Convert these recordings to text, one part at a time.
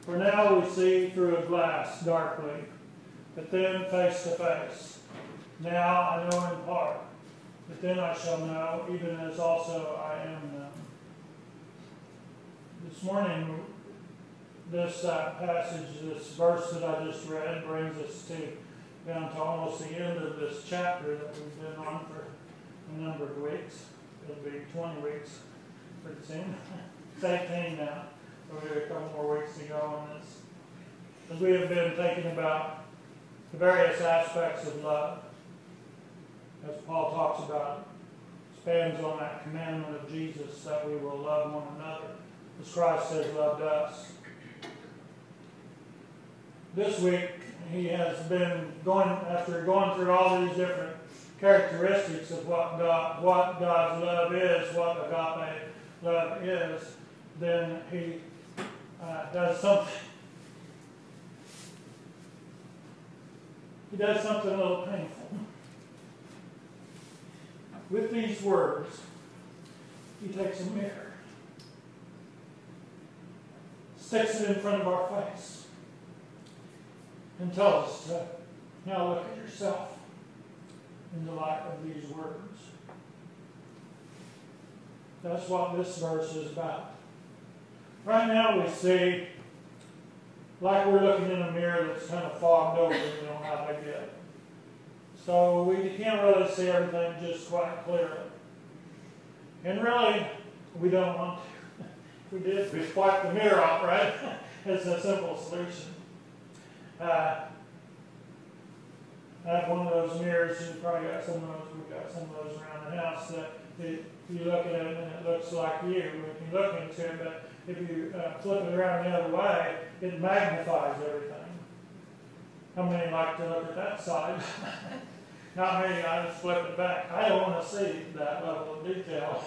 For now we see through a glass darkly, but then face to face. Now I know in part, but then I shall know, even as also I am known. This morning, this passage, this verse that I just read, brings us down to almost the end of this chapter that we've been on for a number of weeks. It'll be 20 weeks pretty soon. It's 18 now. So we have a couple more weeks to go on this. As we have been thinking about the various aspects of love, as Paul talks about, spans on that commandment of Jesus that we will love one another as Christ has loved us. This week, he has been after going through all these different characteristics of what God's love is, what agape love is, then he does something. He does something a little painful. With these words, he takes a mirror, sticks it in front of our face, and tells us to now look at yourself in the light of these words. That's what this verse is about. Right now we see, like we're looking in a mirror that's kind of fogged over, how big it is. So we can't really see everything just quite clearly. And really, we don't want to. If we did, we'd wipe the mirror off, right? It's a simple solution. I have one of those mirrors, you've probably got some of those, we've got some of those around the house, that you look at it and it looks like you. We can look into it, but if you flip it around the other way, it magnifies everything. How many like to look at that side? Not me, I just flip it back. I don't want to see that level of detail.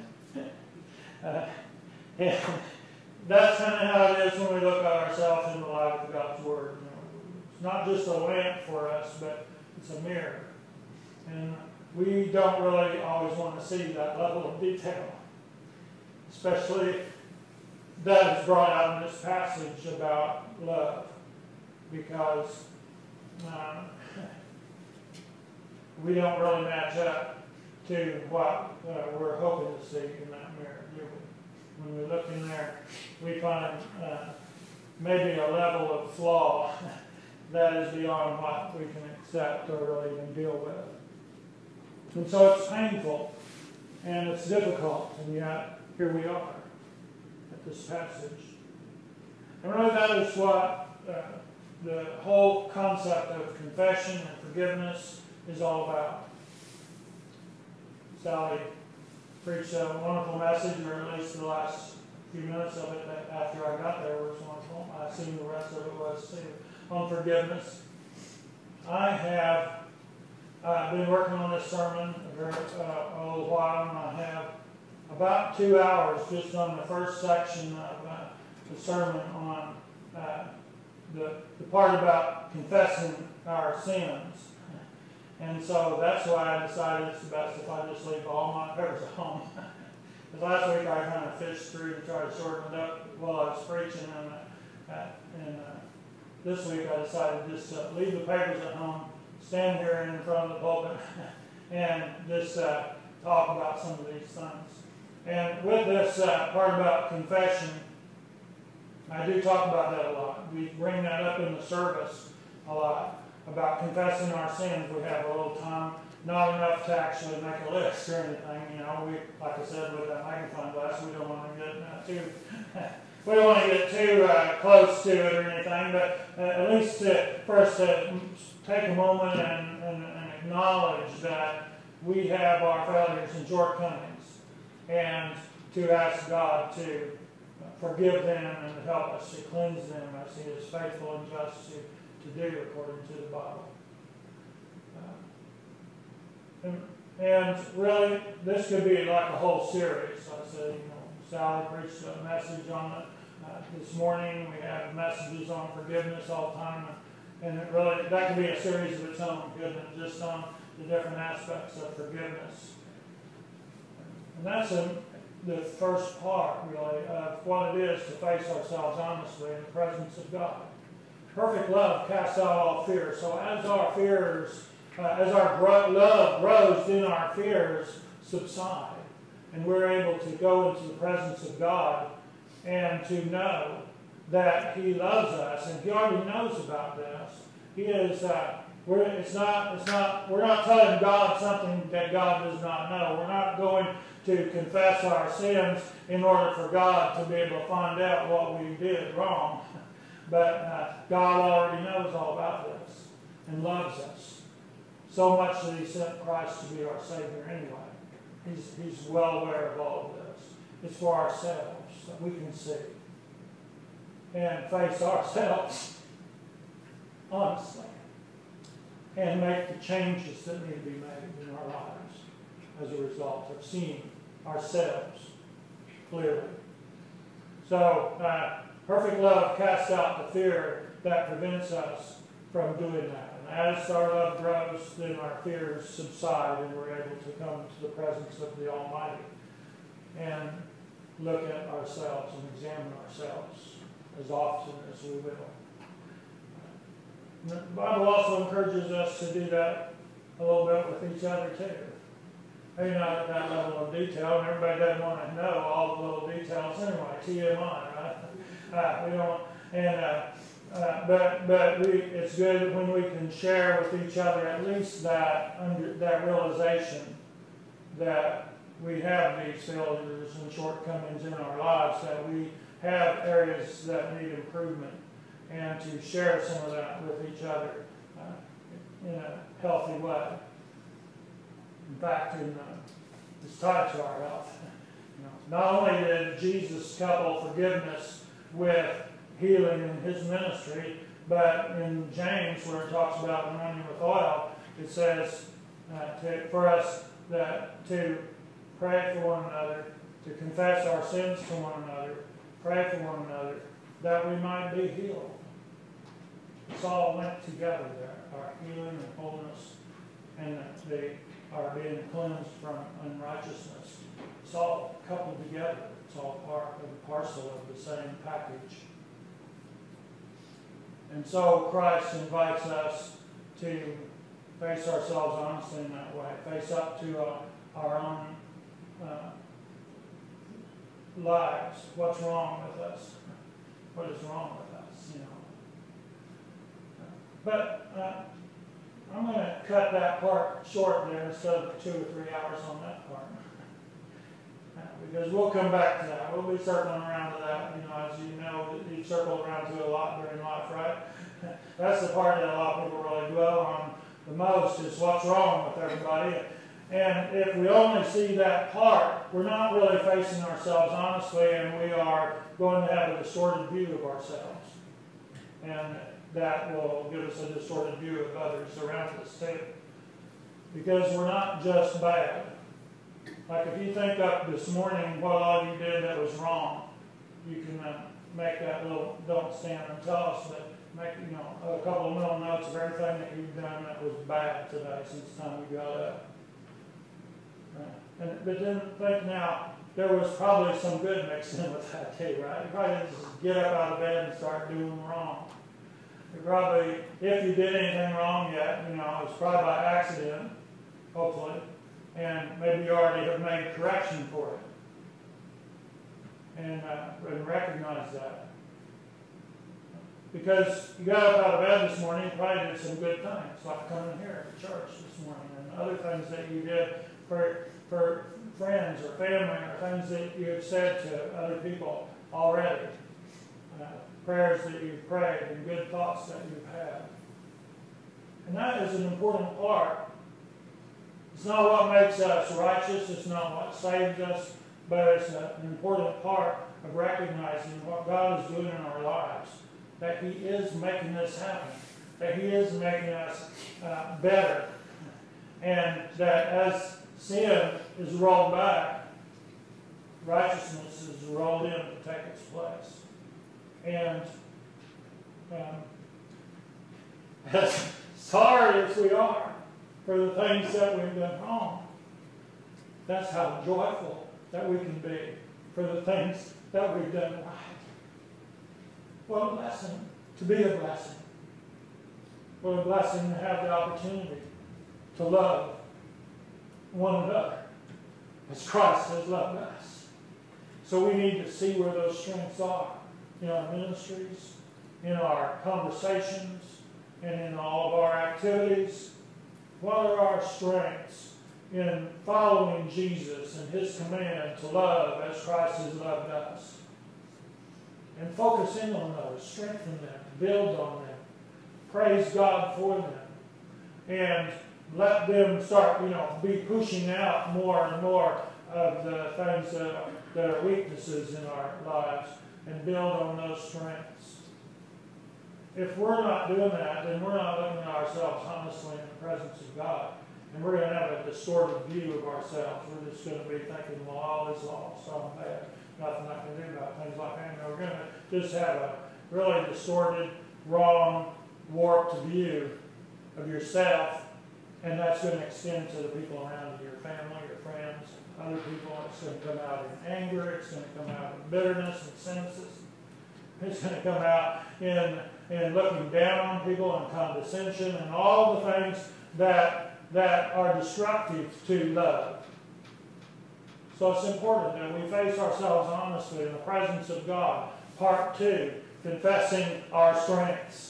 And that's kind of how it is when we look at ourselves in the light of God's Word. It's not just a lamp for us, but it's a mirror. And we don't really always want to see that level of detail. Especially that is brought out in this passage about love. Because we don't really match up to what we're hoping to see in that mirror, do we? When we look in there, we find maybe a level of flaw that is beyond what we can accept or really even deal with. And so it's painful and it's difficult, and yet here we are at this passage. And really that is what the whole concept of confession and forgiveness is all about. Sally preached a wonderful message, or at least the last few minutes of it after I got there was wonderful. I assume the rest of it was too, on forgiveness. I have been working on this sermon a little while, and I have about 2 hours just on the first section of the sermon on the part about confessing our sins. And so that's why I decided it's the best if I just leave all my papers at home. Because last week I kind of fished through and tried to shorten it up while I was preaching, and this week I decided just to leave the papers at home, stand here in front of the pulpit, and just talk about some of these things. And with this part about confession, I do talk about that a lot. We bring that up in the service a lot, about confessing our sins. We have a little time, not enough to actually make a list or anything. We, like I said, with that magnifying glass, we don't want to get too close to it or anything. But at least for us to take a moment and acknowledge that we have our failures and shortcomings, and to ask God to forgive them and to help us to cleanse them as He is faithful and just to do according to the Bible. And really, this could be like a whole series. I said, Sally preached a message on it this morning. We have messages on forgiveness all the time, and it really, that could be a series of its own, couldn't it? Just on the different aspects of forgiveness. And that's the first part, really, of what it is to face ourselves honestly in the presence of God. Perfect love casts out all fear. So as our fears, as our love grows, then our fears subside. And we're able to go into the presence of God and to know that He loves us. And He already knows about this. He is, we're not telling God something that God does not know. We're not going to confess our sins in order for God to be able to find out what we did wrong. But God already knows all about this and loves us. So much that He sent Christ to be our Savior anyway. He's well aware of all of this. It's for ourselves that we can see and face ourselves honestly and make the changes that need to be made in our lives as a result of seeing ourselves clearly. So, perfect love casts out the fear that prevents us from doing that. And as our love grows, then our fears subside and we're able to come to the presence of the Almighty and look at ourselves and examine ourselves as often as we will. The Bible also encourages us to do that a little bit with each other too. Maybe not at that level of detail, and everybody doesn't want to know all the little details anyway. TMI, right? We don't, and but it's good when we can share with each other at least that realization that we have these failures and shortcomings in our lives, that we have areas that need improvement, and to share some of that with each other in a healthy way. In fact, it's tied to our health. Not only did Jesus couple forgiveness with healing in His ministry, but in James, where it talks about anointing with oil, it says for us to pray for one another, to confess our sins to one another, pray for one another, that we might be healed. It's all linked together there, our healing and wholeness, and our being cleansed from unrighteousness. It's all coupled together. It's all part and parcel of the same package. And so Christ invites us to face ourselves honestly in that way, face up to our own lives. What's wrong with us? What is wrong with us? But I'm going to cut that part short there instead of 2 or 3 hours on that part. Because we'll come back to that. We'll be circling around to that. As you know, you circle around to a lot during life, right? That's the part that a lot of people really dwell on the most, is what's wrong with everybody. And if we only see that part, we're not really facing ourselves honestly, and we are going to have a distorted view of ourselves. And that will give us a distorted view of others around us too. Because we're not just bad. Like if you think up this morning what all you did that was wrong, you can make that little, don't stand and tell us, but make a couple of little notes of everything that you've done that was bad today since the time you got up. But then think now, there was probably some good mixed in with that too, right? You probably didn't just get up out of bed and start doing wrong. You probably, if you did anything wrong yet, it was probably by accident, hopefully, and maybe you already have made correction for it, and recognize that. Because you got up out of bed this morning, you probably did some good things, like coming here to church this morning, and other things that you did for friends or family, or things that you have said to other people already. Prayers that you've prayed and good thoughts that you've had. And that is an important part. It's not what makes us righteous, it's not what saves us, but it's an important part of recognizing what God is doing in our lives. That He is making this happen. That He is making us better. And that as sin is rolled back, righteousness is rolled in to take its place. And as sorry as we are for the things that we've done wrong, that's how joyful that we can be for the things that we've done right. What a blessing to be a blessing. What a blessing to have the opportunity to love one another as Christ has loved us. So we need to see where those strengths are in our ministries, in our conversations, and in all of our activities. What are our strengths in following Jesus and His command to love as Christ has loved us? And focus in on those, strengthen them, build on them, praise God for them, and let them start, be pushing out more and more of the things that are weaknesses in our lives and build on those strengths. If we're not doing that, then we're not looking at ourselves honestly in the presence of God. And we're going to have a distorted view of ourselves. We're just going to be thinking, well, all is lost, I'm bad, nothing I can do about things like that. And we're going to just have a really distorted, wrong, warped view of yourself. And that's going to extend to the people around you, your family, your friends, other people. It's going to come out in anger. It's going to come out in bitterness and cynicism. It's going to come out in looking down on people and condescension and all the things that are destructive to love. So it's important that we face ourselves honestly in the presence of God. Part 2, confessing our strengths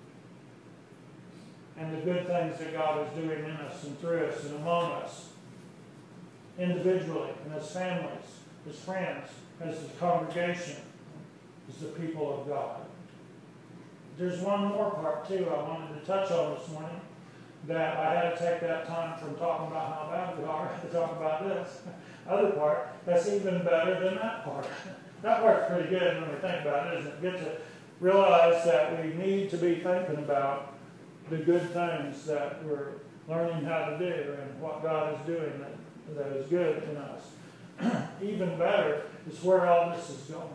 and the good things that God is doing in us and through us and among us, individually and as families, as friends, as the congregation, as the people of God. There's one more part too I wanted to touch on this morning that I had to take that time from talking about how bad we are to talk about this other part that's even better than that part. That part's pretty good when we think about it, isn't it? Get to realize that we need to be thinking about the good things that we're learning how to do and what God is doing that is good in us. Even better is where all this is going.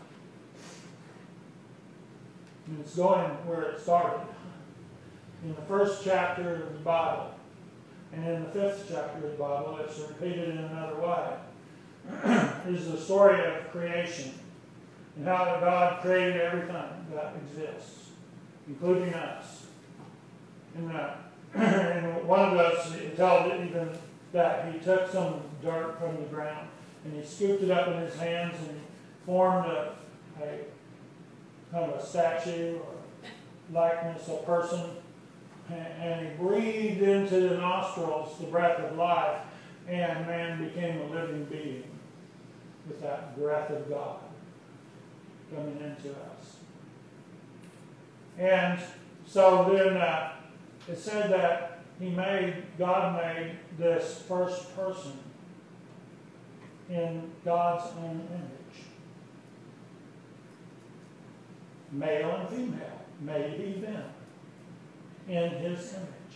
And it's going where it started. In the first chapter of the Bible, and in the 5th chapter of the Bible, it's repeated in another way, is the story of creation and how God created everything that exists, including us. And one of us, it tells it even that he took some dirt from the ground and he scooped it up in his hands and formed a kind of a statue or likeness, a person, and he breathed into the nostrils the breath of life, and man became a living being with that breath of God coming into us. And so then it said that God made this first person in God's own image. Male and female made he them in his image.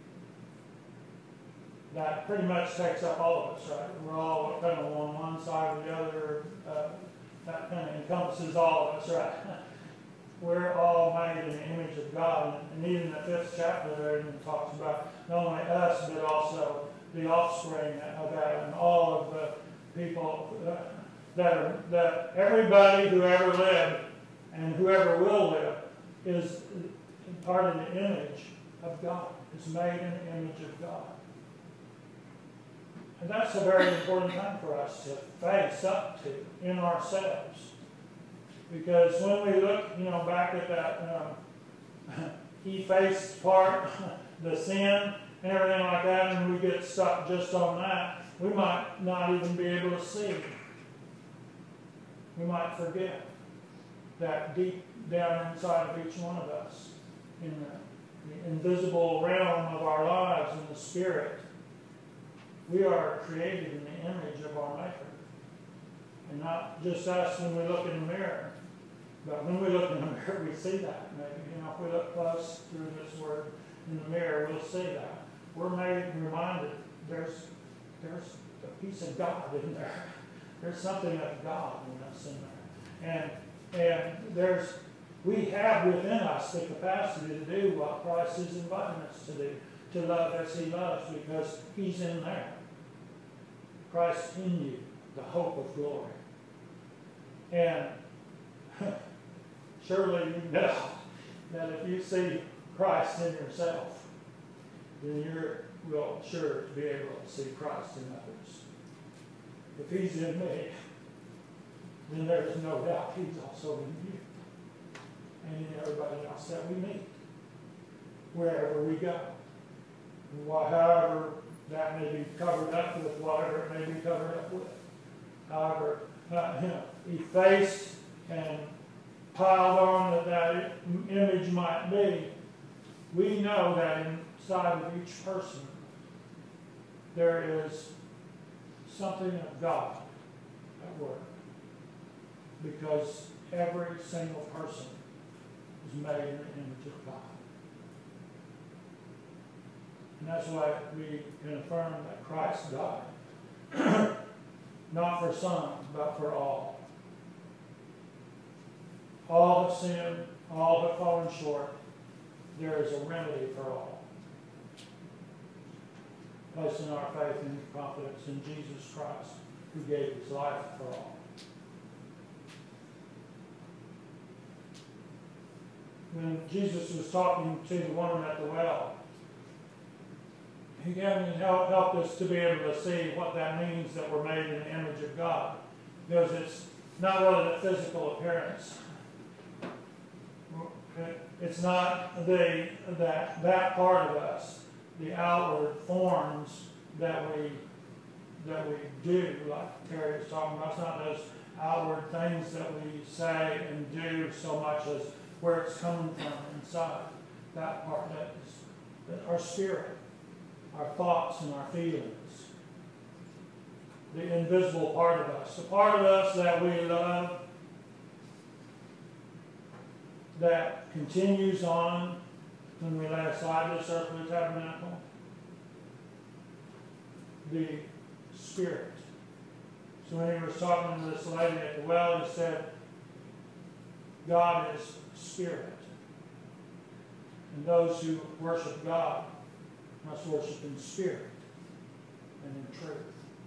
That pretty much takes up all of us, right? We're all kind of on one side or the other. That kind of encompasses all of us, right? We're all made in the image of God. And even in the 5th chapter there it talks about not only us, but also the offspring of Adam, all of the people that everybody who ever lived and whoever will live is part of the image of God. It's made in the image of God. And that's a very important thing for us to face up to in ourselves. Because when we look, back at that he-faced part, the sin and everything like that, and we get stuck just on that, we might not even be able to see. We might forget that deep down inside of each one of us, in the invisible realm of our lives, in the spirit, we are created in the image of our Maker. And not just us when we look in the mirror, but when we look in the mirror, we see that. Maybe, if we look close through this word in the mirror, we'll see that. We're reminded there's a piece of God in there. There's something of God in us in there. And we have within us the capacity to do what Christ is inviting us to do, to love as he loves, because he's in there. Christ in you, the hope of glory. And surely you know that if you see Christ in yourself, then you will sure be able to see Christ in others. If He's in me, then there is no doubt He's also in you and in everybody else that we meet, wherever we go. However that may be covered up with, whatever it may be covered up with. However, effaced and piled on that image might be, we know that inside of each person there is something of God at work. Because every single person is made in the image of God. And that's why we can affirm that Christ died. Not for some, but for all. All have sinned, all have fallen short. There is a remedy for all. Placing our faith and confidence in Jesus Christ, who gave His life for all. When Jesus was talking to the woman at the well, He helped us to be able to see what that means, that we're made in the image of God. Because it's not really the physical appearance. It's not that part of us, the outward forms that we do, like Terry was talking about. It's not those outward things that we say and do so much as where it's coming from inside. That part, that is our spirit, our thoughts and our feelings. The invisible part of us. The part of us that we love, that continues on when we lay aside this earthly tabernacle. The Spirit. So when he was talking to this lady at the well, he said, God is Spirit. And those who worship God must worship in spirit and in truth.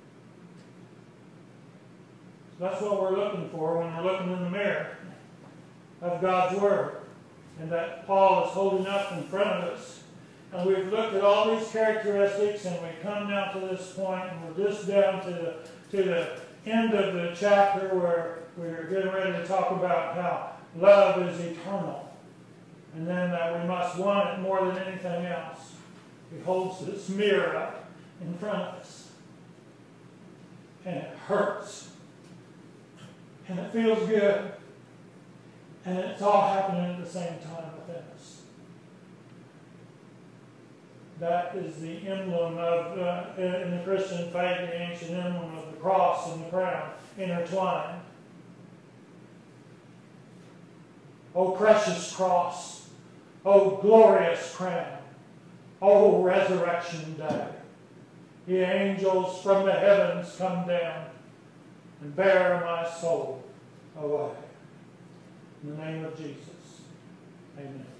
So that's what we're looking for when we're looking in the mirror of God's Word. And that Paul is holding up in front of us. And we've looked at all these characteristics, and we come now to this point, and we're just down to the end of the chapter where we're getting ready to talk about how love is eternal. And then that we must want it more than anything else. He holds this mirror up in front of us. And it hurts. And it feels good. And it's all happening at the same time within us. That is the emblem of, in the Christian faith, the ancient emblem of the cross and the crown intertwined. O precious cross, O glorious crown, O resurrection day. The angels from the heavens come down and bear my soul away. In the name of Jesus, amen.